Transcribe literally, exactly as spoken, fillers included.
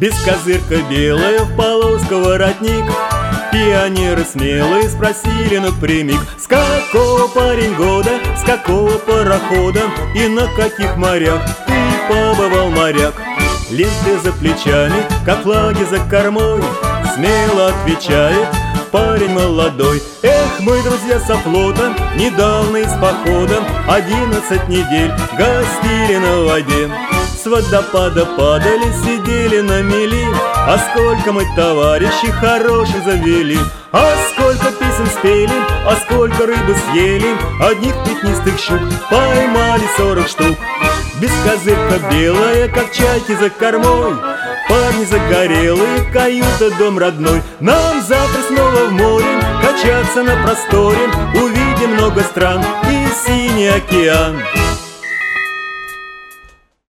Без козырка белая, в полоску воротник. Пионеры смелые спросили напрямик: с какого, парень, года, с какого парохода и на каких морях ты побывал, моряк? Ленты за плечами, как флаги за кормой, смело отвечает парень молодой. Эх, мы, друзья со флота, недавно из похода одиннадцать недель гостили на воде. С водопада падали, сидели на мели. А сколько мы, товарищи, хороших завели! А сколько песен спели, а сколько рыбы съели! Одних пятнистых щук поймали сорок штук. Без козырка белая, как чайки за кормой, парни загорелые, каюта, дом родной. Нам завтра снова в море качаться на просторе, увидим много стран и синий океан.